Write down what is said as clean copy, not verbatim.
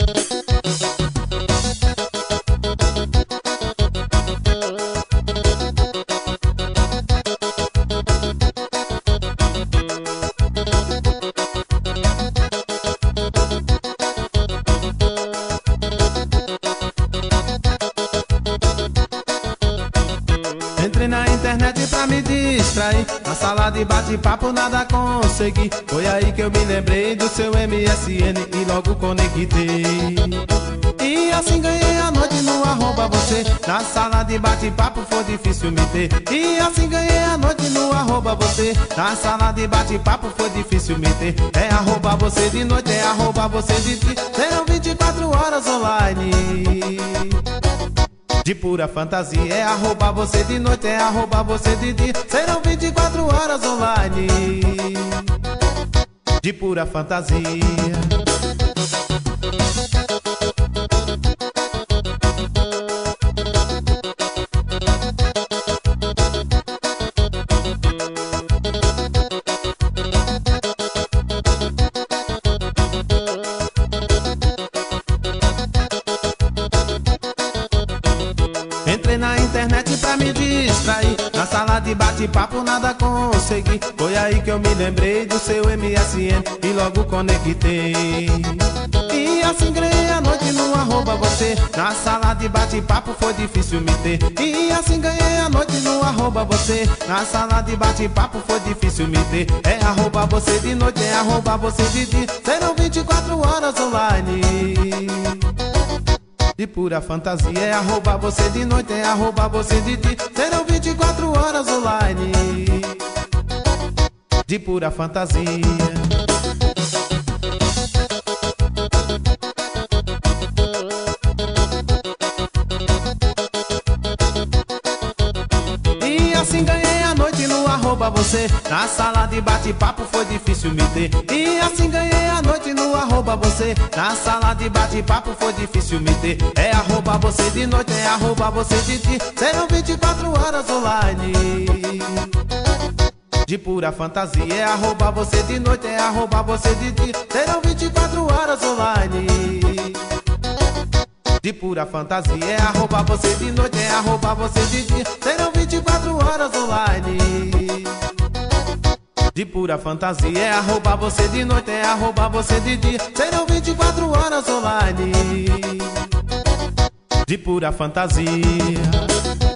Entrei na internet pra me distrair, na sala de bate-papo nada consegui. Foi aí que eu me lembrei do seu MSN e logo conectei. E assim ganhei a noite no arroba você. Na sala de bate-papo foi difícil me ter. E assim ganhei a noite no arroba você. Na sala de bate-papo foi difícil me ter. É arroba você de noite, é arroba você de dia. Serão 24 horas online de pura fantasia. É arroba você de noite, é arroba você de dia. Serão 24 horas online de pura fantasia. Entrei na internet pra me distrair, na sala de bate-papo nada consegui. Foi aí que eu me lembrei do seu MSN e logo conectei. E assim ganhei a noite no arroba você. Na sala de bate-papo foi difícil me ter. E assim ganhei a noite no arroba você. Na sala de bate-papo foi difícil me ter. É arroba você de noite, é arroba você de dia. Serão 24 horas online de pura fantasia. É arroba você de noite, é arroba você de dia. Serão 24 horas online de pura fantasia. E assim ganhei a noite no arroba você. Na sala de bate-papo foi difícil me ter. E assim ganhei a noite no arroba você. Na sala de bate-papo foi difícil me ter. É arroba você de noite, é arroba você de dia. Serão 24 horas online de pura fantasia. É arroba você de noite, é arroba você de dia. Serão 24 horas online de pura fantasia. É arroba você de noite, é arroba você de dia. Serão 24 horas online de pura fantasia. É arroba você de noite, é arroba você de dia. Serão 24 horas online de pura fantasia.